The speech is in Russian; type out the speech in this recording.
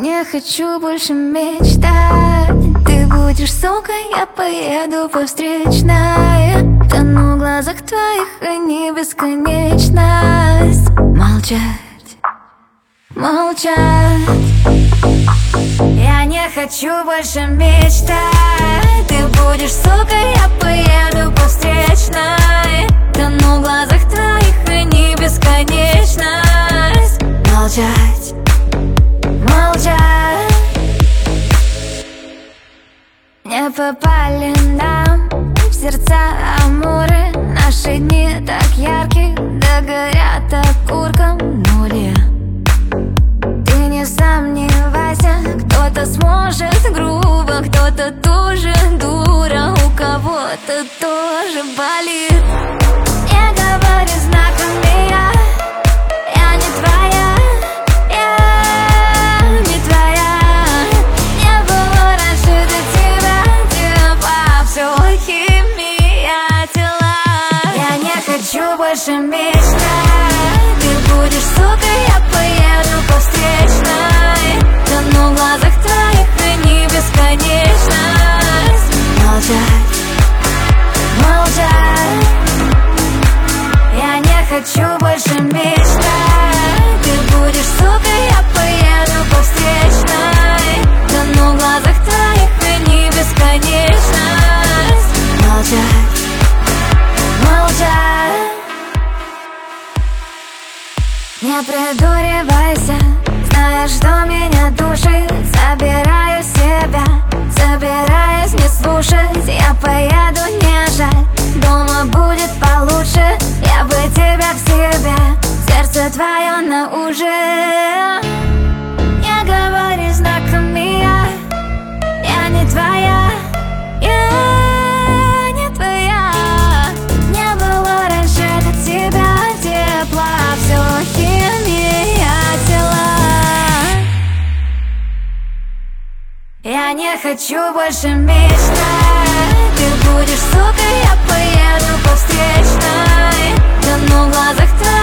не хочу больше мечтать. Ты будешь сукой, я поеду по встречной. Тону в глазах твоих, они бесконечность. Молчать, молчать. Я не хочу больше мечтать. Ты будешь сукой, я поеду по встречной. Тону в глазах твоих, они бесконечность. Молчать, молчать. Не попали нам в сердца амуры. Наши дни так яркие, да горят окурком нули. Ты не сомневайся, кто-то сможет грубо, кто-то тоже дура, у кого-то тоже болит. Не говори знаками, я не твоя, я не твоя. Не было раньше до тебя тепла, все химия тела. Я не хочу больше мечтать. Ты будешь сукой, я поеду по встречной. Тону в глазах твоих, они бесконечность. Молчать, молчать. Я не хочу больше мечтать. Ты будешь сукой, я поеду по встречной. Тону в глазах твоих, они бесконечность. Молчать, молчать. Не придуривайся, знаешь, что меня душит. Забираю себя, собираюсь не слушать. Я поеду, не жаль, дома будет получше. Я бы тебя к себе, сердце твое на ужин. Не говори знаками, я не твоя, я не твоя. Не было раньше до тебя тепла, все химия тела. Я не хочу больше мечтать. Ты будешь сукой, я поеду по встречной. Тону в глазах твоих,